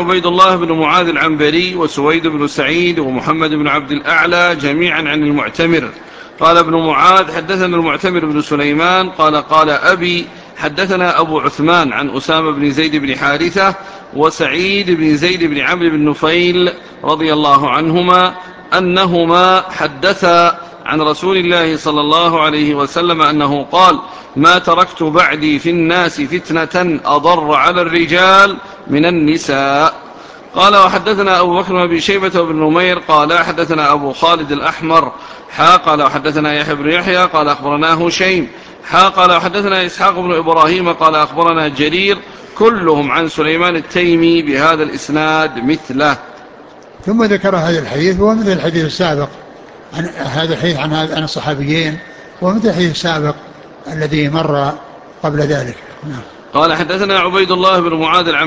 عبيد الله بن معاذ العنبري وسويد بن سعيد ومحمد بن عبد الأعلى جميعا عن المعتمر. قال ابن معاذ حدثنا المعتمر بن سليمان قال أبي حدثنا أبو عثمان عن أسامة بن زيد بن حارثة وسعيد بن زيد بن عمرو بن نفيل رضي الله عنهما أنهما حدثا عن رسول الله صلى الله عليه وسلم أنه قال: ما تركت بعدي في الناس فتنة أضر على الرجال من النساء. قال وحدثنا أبو بكر بن شيبة وابن نمير قال حدثنا أبو خالد الأحمر قال وحدثنا يحيى بن يحيى قال أخبرنا هشيم قال وحدثنا إسحاق بن إبراهيم قال أخبرنا جرير كلهم عن سليمان التيمي بهذا الإسناد مثله. ثم ذكر هذا الحديث ومثل الحديث السابق عن هذا الحديث عن الصحابيين ومثل الحديث السابق الذي مر قبل ذلك. قال حدثنا عبيد الله بن معاذ